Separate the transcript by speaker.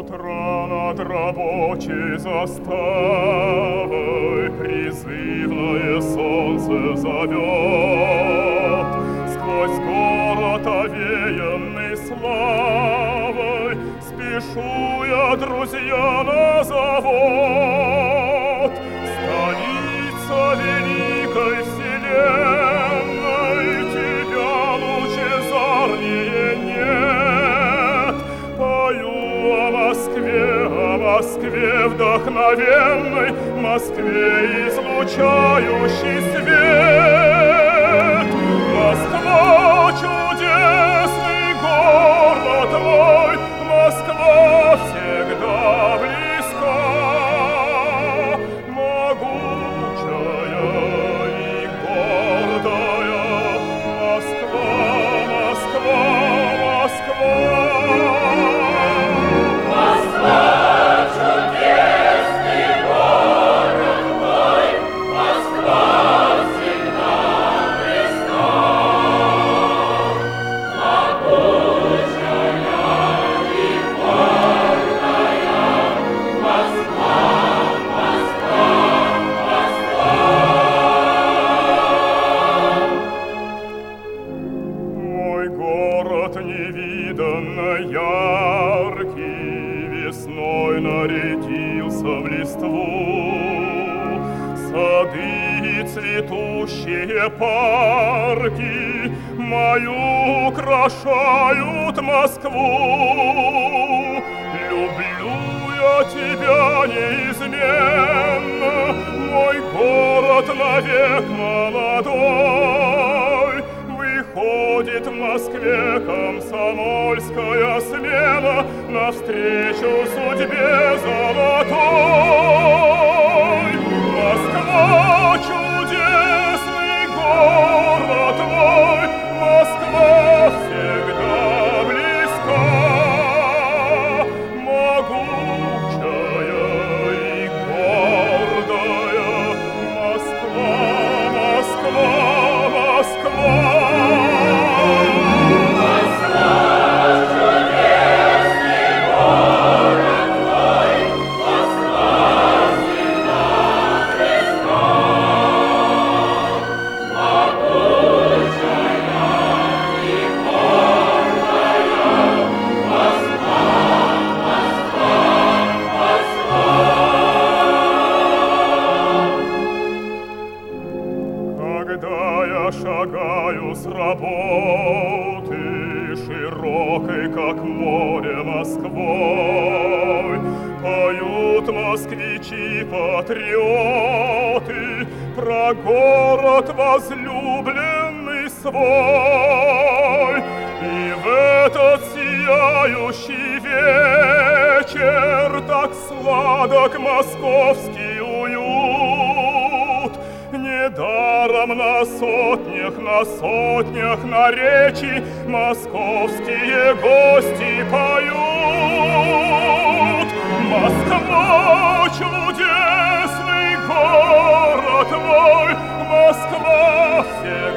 Speaker 1: Утро над рабочей заставой призывное солнце зовет. Сквозь город, овеянный славой, спешу я, друзья, на завод. Столица великой вселенной, тебя лучезарнее нет. Пою о Москве вдохновенной, Москве излучающий свет. Москва, чудесный город мой, Москва всегда близка, могучая и гордая. Москва, Москва, Москва. Невиданно яркий, весной нарядился в листву. Сады и цветущие парки мою украшают Москву. Люблю я тебя неизменно, мой город навек молодой. Выходит в Москве комсомольская смена навстречу судьбе золотой. Москва, чудесный город мой, Москва всегда близка, могучая и гордая. Москва, Москва, Москва. Когда я шагаю с работы, широкой, как море, Москвой, поют москвичи-патриоты про город возлюбленный свой. И в этот сияющий вечер так сладок московский уют. Недаром на сотнях наречий московские гости поют. Москва, чудесный город мой, Москва всегда